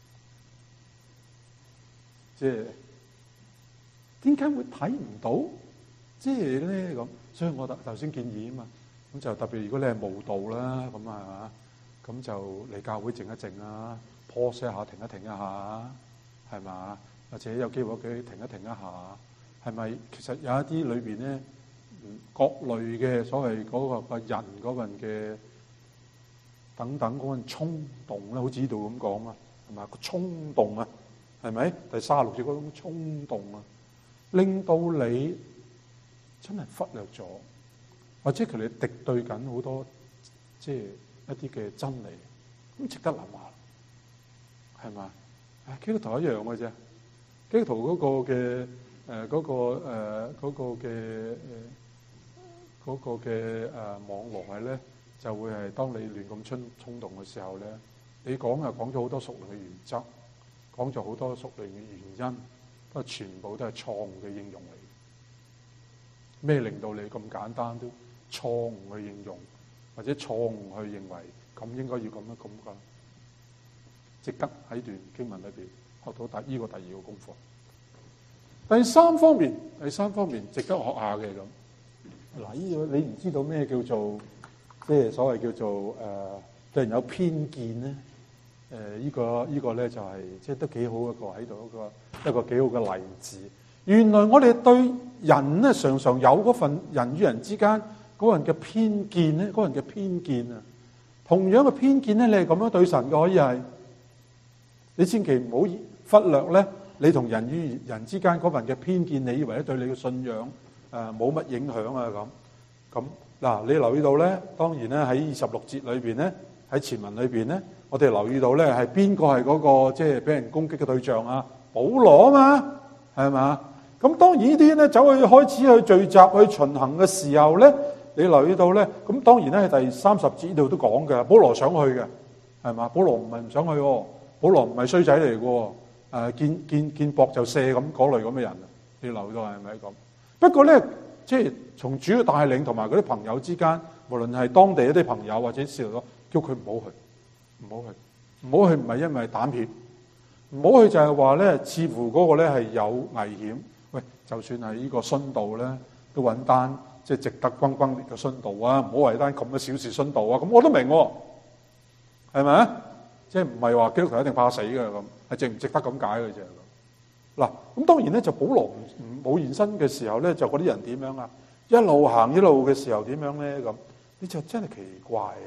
Speaker 1: 即係點解會睇唔到？即係咧咁，所以我頭頭先建議啊嘛，咁就特別如果你係慕道啦，咁啊，咁就嚟教會靜一靜啊 pause 一下，停一停一下，係嘛？或者有機會佢停一停一下，係咪其實有一啲裏邊咧，各類嘅所謂嗰個個人嗰份嘅等等嗰份衝動咧，好似呢度咁講啊，係咪個衝動啊？係咪第三十六節嗰種衝動啊，令到你真係忽略咗，或者佢哋敵對緊好多即係一啲嘅真理，咁值得諗下，係嘛？啊，基督徒一樣嘅啫。基督徒嗰個嘅誒嗰個誒嗰個嘅誒嗰個嘅誒網絡係咧，就會係當你亂咁衝衝動嘅時候咧， 你講啊講咗好多屬靈嘅原則，講咗好多屬靈嘅原因，不過全部都係錯誤嘅應用嚟。咩令到你咁簡單都錯誤去應用，或者錯誤去認為咁應該要咁樣咁噶？值得喺段經文裏邊學到第呢個第二個功課。第三方面，第三方面值得學下嘅咁。嗱，呢個你唔知道咩叫做即係所謂叫做誒、呃、對人有偏見咧？誒、呃，呢個呢個咧就係即係都幾好一個喺度一個一個幾好嘅例子。原來我哋對人咧常常有嗰份人與人之間嗰人嘅偏見咧，嗰人嘅偏見啊，同樣嘅偏見咧，你係咁樣對神嘅，可以係你千祈唔好忽略咧，你同人與人之間嗰份嘅偏見，你以為咧對你嘅信仰誒冇乜影響啊咁咁嗱，你留意到咧，當然咧喺二十六節裏邊咧，喺前文裏邊咧，我哋留意到咧係邊個係嗰個即係俾人攻擊嘅對象啊？保羅啊嘛，係嘛？咁當然呢啲咧走去開始去聚集去巡行嘅時候咧，你留意到咧，咁當然咧喺第三十節呢度都講嘅，保羅想去嘅，係嘛？保羅唔係唔想去喎，保羅唔係衰仔嚟嘅喎，誒見見見博就射咁嗰類咁嘅人，你留意到係咪咁？不過咧，即係從主要帶領同埋嗰啲朋友之間，無論係當地一啲朋友或者使徒，叫佢唔好去，唔好去，唔好去，唔係因為膽怯，唔好去就係話咧，似乎嗰個咧係有危險。喂，就算係呢個殉道咧，都揾單即係值得轟轟烈嘅殉道啊！唔好為單咁嘅小事殉道啊！咁我都明喎，係咪啊？即係唔係話基督徒一定怕死嘅咁，係值唔值得咁解嘅啫。嗱，咁當然咧，就保羅唔唔冇現身嘅時候咧，就嗰啲人點樣啊？一路行一路嘅時候點樣咧？咁你就真係奇怪啊！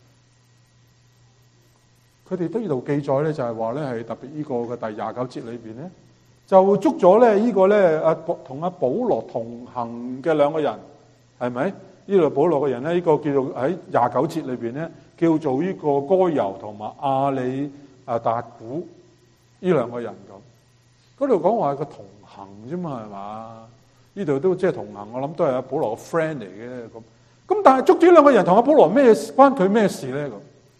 Speaker 1: 咁佢哋呢度記載咧，就係話咧係特別呢個嘅第廿九節裏邊咧。就捉咗咧呢個咧阿同阿保羅同行嘅兩個人，係咪？呢度保羅嘅人咧，呢、這個叫做喺廿九節裏邊咧，叫做呢個該猶同埋亞里啊達古呢兩個人咁。嗰度講話係個同行啫嘛，係嘛？呢度都即係同行，我諗都係阿保羅嘅 friend 嚟嘅咁。咁但係捉住呢兩個人同阿保羅咩關佢咩事咧？咁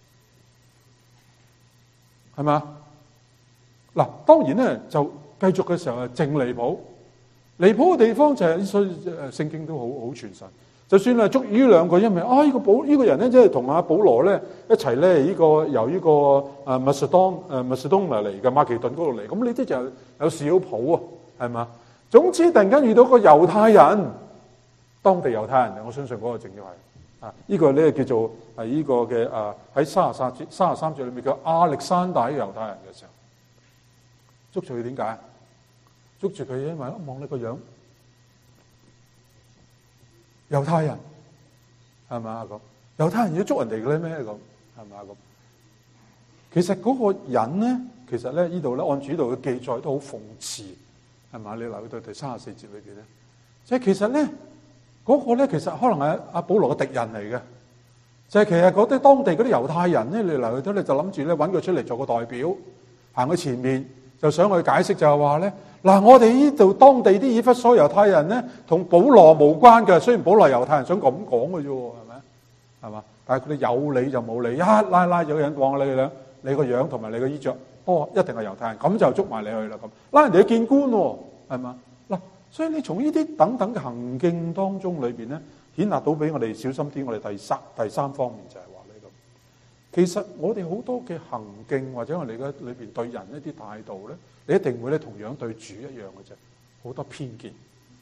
Speaker 1: 係嘛？嗱，當然咧就。繼續嘅時候係正離譜，離譜嘅地方就係，所以誒聖經都好好傳神。就算係捉呢兩個，因為啊呢個保呢個人咧，即係同阿保羅咧一齊咧，呢個由呢個誒馬其頓誒馬其頓嚟嘅馬其頓嗰度嚟，咁呢啲就有少譜啊，係嘛？總之突然間遇到個猶太人，當地猶太人，我相信嗰個正要係啊，呢個咧叫做係呢個嘅誒喺三十三節三十三節裏面叫亞歷山大嘅猶太人嘅時候，捉住佢點解？捉住佢，因為一望你個樣，猶太人係咪啊？咁猶太人要捉人哋嘅咧咩？咁係咪啊？咁其實嗰個人咧，其實咧呢度咧按主度嘅記載都好諷刺，係咪？你留意到第三十四節裏邊咧，即係其實咧嗰、嗰個咧，其實可能係阿保羅嘅敵人嚟嘅，就係、係、其實嗰啲當地嗰啲猶太人咧，你留意到你就諗住咧揾佢出嚟做個代表，行去前面。就想去解釋就係話咧，嗱我哋呢度當地啲以弗所猶太人咧，同保羅無關嘅。雖然保羅猶太人想咁講嘅啫，係咪？係嘛？但係佢哋有理就冇理，一拉拉有人望你嘅樣，你個樣同埋你個衣着，哦，一定係猶太人，咁就捉埋你去啦咁。拉人哋去見官喎，係嘛？嗱，所以你從呢啲等等嘅行徑當中裏邊咧，顯達到俾我哋小心啲。我哋第三第三方面就係、是。其實我哋好多嘅行徑或者我哋嘅裏邊對人一啲態度咧，你一定會咧同樣對主一樣嘅啫，好多偏見，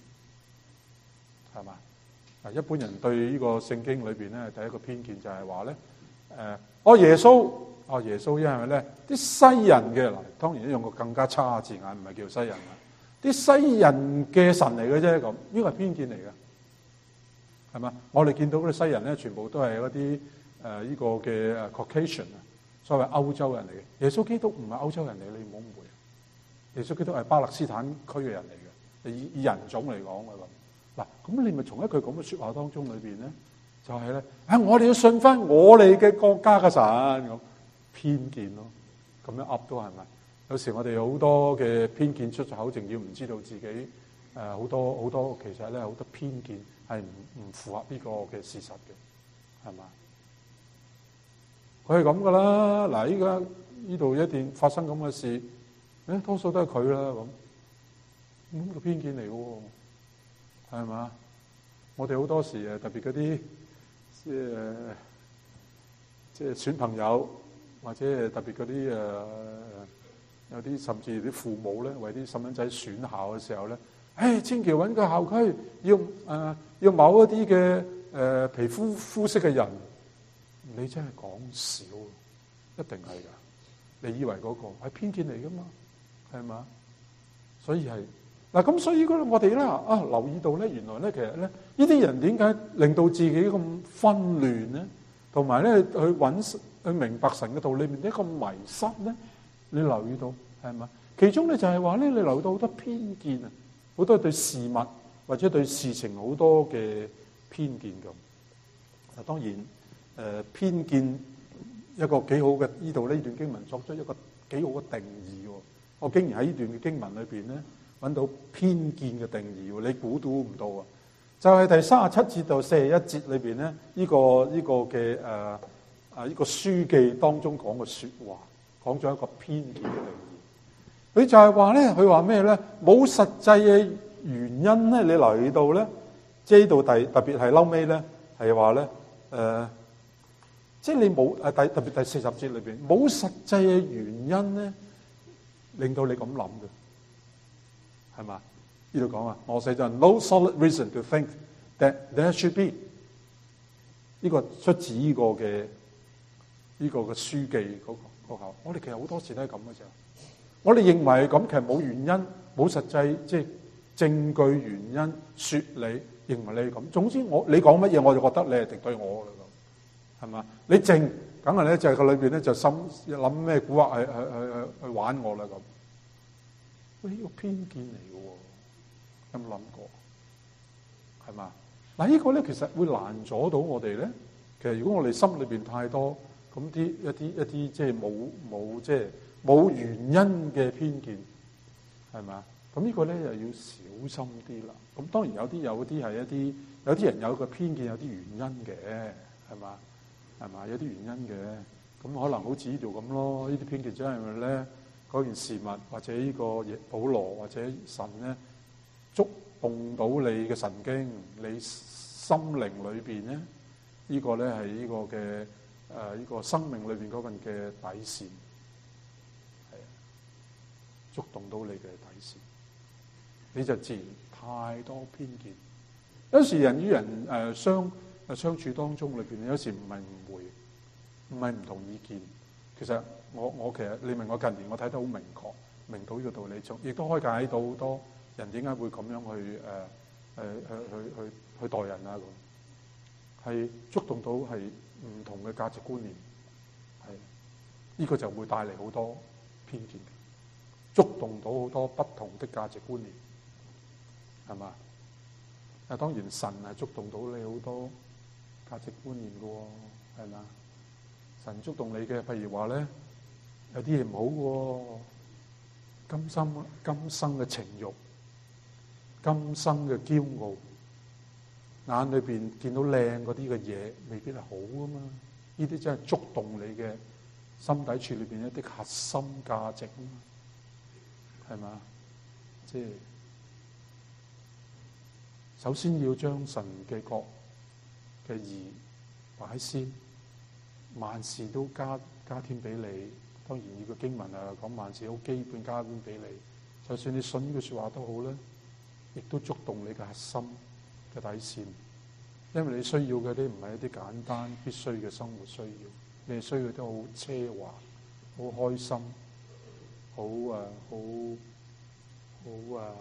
Speaker 1: 係嘛？嗱，一般人對呢個聖經裏邊咧，第一個偏見就係話咧，誒，哦耶穌，哦耶穌，因為咧啲西人嘅，嗱，當然用個更加差嘅字眼，唔係叫西人啦，啲西人嘅神嚟嘅啫，咁呢個係偏見嚟嘅，係嘛？我哋見到嗰啲西人咧，全部都係嗰啲。誒、呃、呢、這個嘅 Caucasian 啊，所謂歐洲人嚟嘅。耶穌基督唔係歐洲人嚟，你唔好誤會。耶穌基督係巴勒斯坦區嘅人嚟嘅，以以人種嚟講嘅咁。嗱，咁你咪從一句咁嘅説話當中裏邊咧，就係、是、咧，啊我哋要信翻我哋嘅國家嘅神咁偏見咯，咁樣噏都係咪？有時我哋有好多嘅偏見出咗口，仲要唔知道自己誒好、呃、多好多其實咧好多偏見係唔唔符合呢個嘅事實嘅，係嘛？ 佢係咁噶啦。嗱，依家呢度一定發生咁嘅事，誒，多數都係佢啦咁。咁個偏見嚟嘅喎，係嘛？我哋好多時誒，特別嗰啲即係即係選朋友，或者係特別嗰啲誒有啲甚至啲父母咧，為啲細蚊仔選校嘅時候咧，誒，千祈揾個校區要誒、呃、要某一啲嘅誒皮膚膚色嘅人，你真係講少，一定係㗎。你以為嗰個係偏見嚟㗎嘛？係嘛？所以係。嗱，咁所以嗰我哋咧啊留意到咧，原來咧其實咧呢啲人點解令到自己咁紛亂咧，同埋咧去揾去明白神嘅道理面一個迷失咧？你留意到係嘛？其中咧就係話咧，你留意到好多偏見啊，好多對事物或者對事情好多嘅偏見咁。啊，當然誒、呃、偏見一個幾好嘅，呢度呢段經文作出一個幾好嘅定義喎。我竟然喺呢段嘅經文裏邊咧，揾到偏見嘅定義，你估都唔到啊！就係、是、第三十七節到四十一節裏邊咧，呢、這個呢、這個嘅誒啊呢個書記當中講嘅説話，講咗一個偏見嘅定義。佢就係話咧，佢話咩咧？冇實際嘅原因咧，你留意到咧，即係呢度第特別係嬲尾咧，係話咧誒，即係你冇誒第特別第四十節裏邊冇實際嘅原因咧，令到你咁諗嘅。係嘛？呢度講啊，我寫就 no solid reason to think that there should be 呢個出自呢個嘅呢個嘅書記嗰個學校。我哋其實好多時都係咁嘅啫。我哋認為咁，其實冇原因，冇實際即係證據原因説你認為你係咁。總之我你講乜嘢，我就覺得你係敵對我啦咁，係嘛？你淨梗係咧就係個裏邊咧就心諗咩蠱惑去去去去去玩我啦咁。喂，呢個偏見嚟嘅喎，有冇諗過？係嘛？嗱，呢個咧其實會攔阻到我哋咧。其實如果我哋心裏邊太多咁啲一啲一啲即係冇冇即係冇原因嘅偏見，係嘛？咁呢個咧又要小心啲啦。咁當然有啲有啲係一啲有啲人有個偏見有啲原因嘅，係嘛？係嘛？有啲原因嘅。咁可能好似呢度咁咯。呢啲偏見真係咪咧？嗰件事物或者呢個嘢保羅或者神咧觸動到你嘅神經，你心靈裏邊咧呢個咧係呢個嘅誒呢個生命裏邊嗰份嘅底線，係觸動到你嘅底線，你就自然太多偏見。有時人與人誒、呃、相誒相處當中裏邊，有時唔係誤會，唔係唔同意見，其實。我我其實你問我近年我睇得好明確，明到呢個道理，亦都可以解到好多人點解會咁樣去誒誒去去去去待人啊咁，係觸動到係唔同嘅價值觀念，係呢個就會帶嚟好多偏見，觸動到好多不同的價值觀念，係嘛？啊當然神係觸動到你好多價值觀念嘅喎，係嘛？神觸動你嘅，譬如話咧。有啲嘢唔好喎，今生今生嘅情慾，今生嘅驕傲，眼裏邊見到靚嗰啲嘅嘢，未必係好噶嘛。呢啲真係觸動你嘅心底處裏邊一啲核心價值啊嘛，係嘛？即係首先要將神嘅國嘅義擺先，萬事都加加添俾你。當然呢個經文啊講萬事好基本加添俾你，就算你信呢句説話都好咧，亦都觸動你嘅核心嘅底線，因為你需要嘅啲唔係一啲簡單必須嘅生活需要，你係需要啲好奢華、好開心、好啊、好好啊、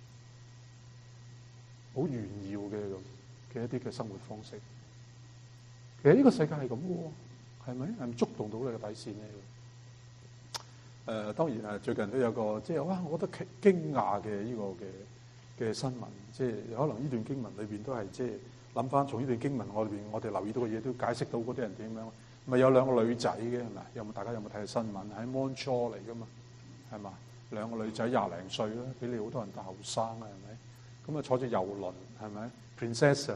Speaker 1: 好炫耀嘅咁嘅一啲嘅生活方式。其實呢個世界係咁嘅喎，係咪？係咪觸動到你嘅底線咧？誒、呃、當然誒，最近都有個即係哇，我覺得驚訝嘅呢個嘅嘅新聞，即係可能呢段經文裏邊都係即係諗翻從呢段經文我裏邊，我哋留意到嘅嘢都解釋到嗰啲人點樣。咪有兩個女仔嘅係咪？有冇大家有冇睇新聞？喺 Montreal 嚟㗎嘛，係嘛？兩個女仔廿零歲啦，比你好多人大後生啊，係咪？咁啊坐住遊輪係咪 ？Princess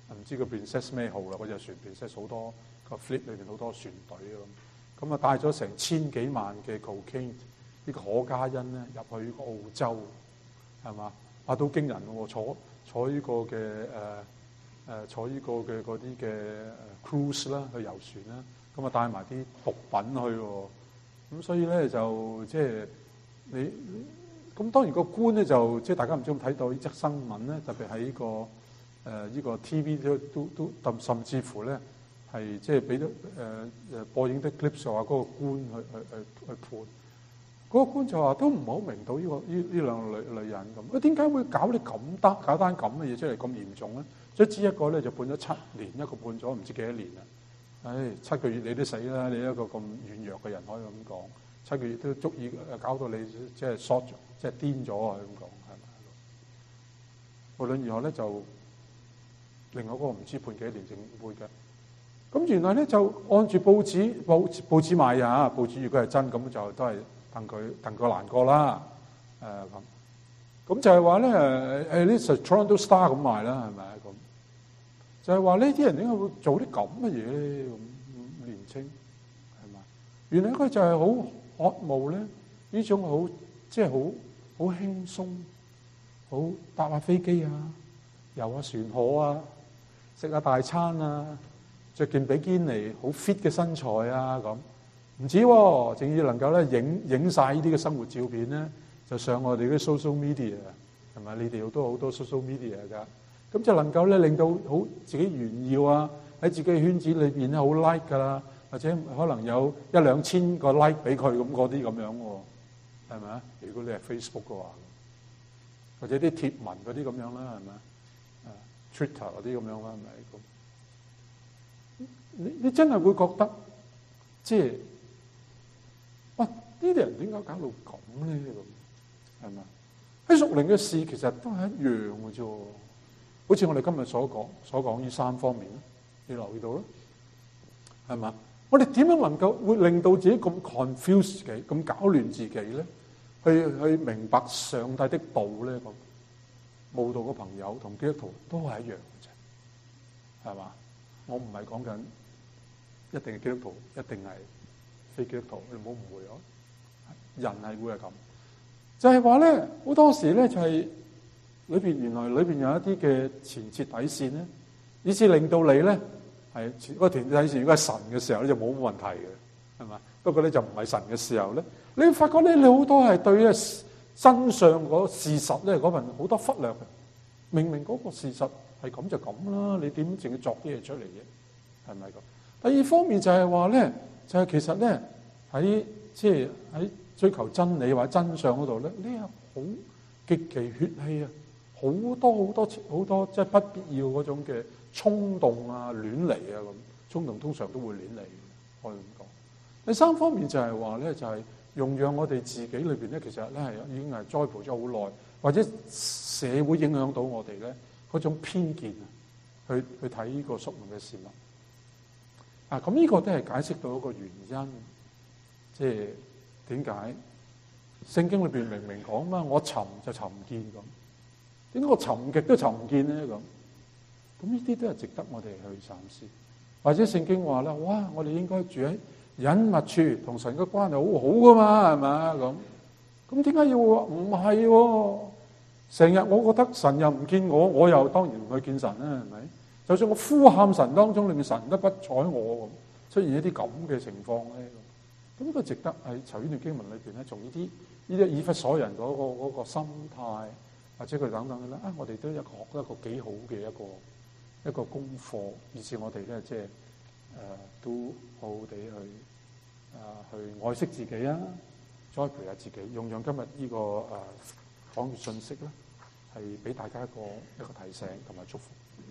Speaker 1: 唔知個 Princess 咩號啦，嗰隻船 Princess 好多個 fleet 裏邊好多船隊咁，咁啊帶咗成千幾萬嘅 cocaine 呢個可卡因咧入去呢個澳洲，係嘛？啊都驚人喎！坐坐呢個嘅誒誒坐呢個嘅嗰啲嘅 cruise 啦，去遊船啦，咁啊帶埋啲毒品去喎，咁所以咧就即係你咁當然個官咧就即係大家唔知有冇睇到呢則新聞咧，特別喺呢個誒呢個 T V 都都都甚至乎咧係即係俾咗誒誒播映啲 clip 就話嗰個官去去去去判。嗰個官就話都唔好明到呢個呢呢兩個女女人咁，佢點解會搞你咁得搞單咁嘅嘢出嚟咁嚴重咧？卒之一個咧就判咗七年，一個判咗唔知幾多年啦。唉，七個月你都死啦！你一個咁軟弱嘅人可以咁講，七個月都足以搞到你即係 short 咗，即係癲咗啊！咁講係咪？無論如何咧，就另外嗰個唔知判幾多年正會嘅。咁原來咧就按住報紙報報紙賣啊！報紙如果係真咁就都係。戥佢戥佢難過啦，誒咁咁就係話咧誒呢個 Toronto Star 咁賣啦，係咪啊咁？就係話呢啲人點解會做啲咁嘅嘢咧？咁年青係嘛？原來佢就係好渴慕咧呢種好即係好好輕鬆，好搭下飛機啊，遊下船河啊，食下大餐啊，着件比堅尼好 fit 嘅身材啊咁。唔止喎，仲要能夠咧影影曬呢啲嘅生活照片咧，就上我哋啲 social media 係咪？你哋都好多 social media 㗎，咁就能夠咧令到好自己炫耀啊，喺自己嘅圈子裏邊咧好 like 㗎啦，或者可能有一兩千個 like 俾佢咁嗰啲咁樣喎，係咪啊？如果你係 Facebook 嘅話，或者啲貼文嗰啲咁樣啦，係咪啊 ？Twitter 嗰啲咁樣啦，係咪咁？你你真係會覺得即係。哇！呢啲人點解搞到咁咧？咁係咪？喺屬靈嘅事其實都係一樣嘅啫。好似我哋今日所講所講呢三方面，你留意到啦，係嘛？我哋點樣能夠會令到自己咁 confuse 自己，咁搞亂自己咧？去去明白上帝的道咧？咁慕道嘅朋友同基督徒都係一樣嘅啫，係嘛？我唔係講緊一定係基督徒，一定係。非基督徒，你唔好誤會哦。人係會係咁，就係話咧，好多時咧就係裏邊原來裏邊有一啲嘅前設底線咧，以至令到你咧係嗰個前設底線，如果係神嘅時候咧就冇乜問題嘅，係嘛？不過咧就唔係神嘅時候咧，你會發覺咧你好多係對咧真相嗰事實咧嗰份好多忽略嘅。明明嗰個事實係咁就咁啦，你點淨係作啲嘢出嚟嘅？係咪咁？第二方面就係話咧。就係其實咧喺即係喺追求真理或者真相嗰度咧，呢係好極其血氣啊！好多好多好多即係不必要嗰種嘅衝動啊、亂嚟啊咁。衝動通常都會亂嚟嘅，可以咁講。第三方面就係話咧，就係容讓我哋自己裏邊咧，其實咧係已經係栽培咗好耐，或者社會影響到我哋咧嗰種偏見啊，去去睇呢個屬靈嘅事物。啊，咁呢個都係解釋到一個原因，即係點解聖經裏邊明明講嘛，我尋就尋唔見咁，點解我尋極都尋唔見咧咁？咁呢啲都係值得我哋去三思。或者聖經話咧，哇，我哋應該住喺隱密處，同神嘅關係好好噶嘛，係咪咁？咁點解要話唔係喎？成日我覺得神又唔見我，我又當然唔去見神啦，係咪？就算我呼喊神當中，裏面神都不睬我，出現一啲咁嘅情況咧，咁呢個值得喺《尋呢段經文》裏邊咧，從呢啲呢啲以弗所人嗰個嗰個心態，或者佢等等嘅咧，啊，我哋都一個學一個幾好嘅一個一個功課，以至我哋咧即係誒都好好地去啊去愛惜自己啊，栽培下自己，用用今日呢個誒講嘅信息咧，係俾大家一個一個提醒同埋祝福。